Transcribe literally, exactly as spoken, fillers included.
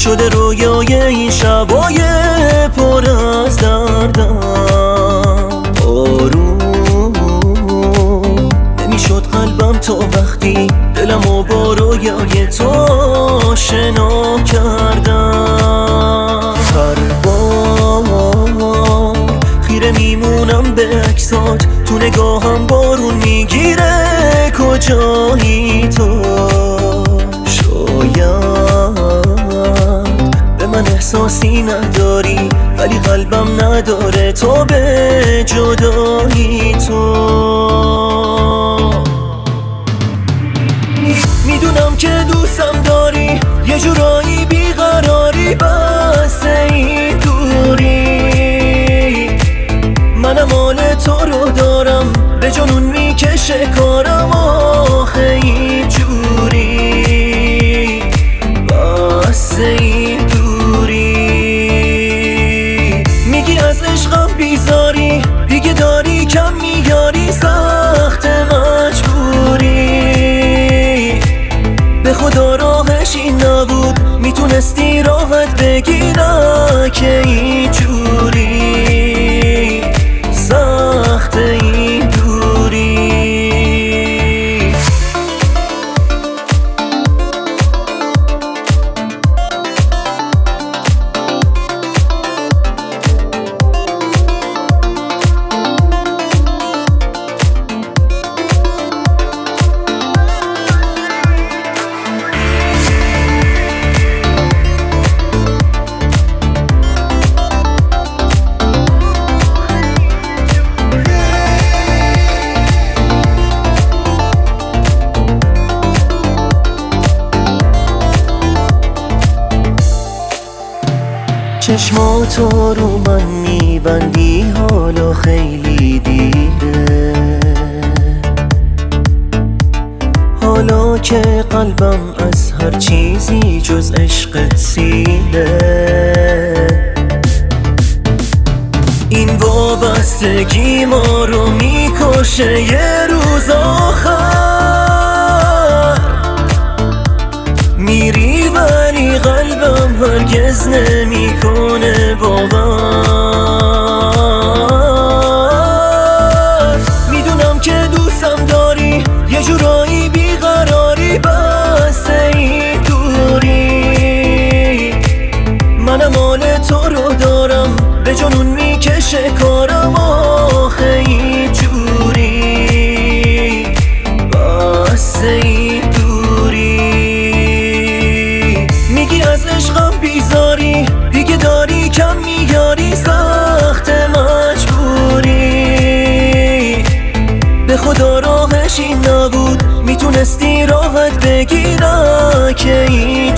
شده رویای این شبای پر از دردم. آروم نمیشد قلبم تا وقتی دلمو با رویای تو آشنا کردم. هر بار خیره میمونم به عکسات، تو نگاهم بارون میگیره کجایی تو. شاید به من احساسی نداری ولی قلبم نداره تو به جدایی تو. میدونم که دوستم داری، یه جورایی بیقراری، بس این دوری. منم حال تو رو دارم، به جنون میکشه کارم آخه این جوری. بس این دوری. میگی از عشقم بیزاری، دیگه داری کم میاری، سخت مجبوری. به خدا راهش این نبود، میتونستی راحت بگی نه که این جوری. سخت این دوری. چشماتو رو من میبندی حالا خیلی دیره. حالا که قلبم از هر چیزی جز عشقت سیره. این وابستگی ما رو میکشه یه روز آخر. میری ولی قلبم هرگز نمیکنه باور. میدونم که دوستم داری، یه جورایی بیقراری، بس این دوری. منم حال تو رو دارم، به جنون میکشه کارم آخه این جوری. بس این از عشقم بیزاری، دیگه داری کم میاری، سخت مجبوری. به خدا راهش این نبود، میتونستی راحت بگی نه که این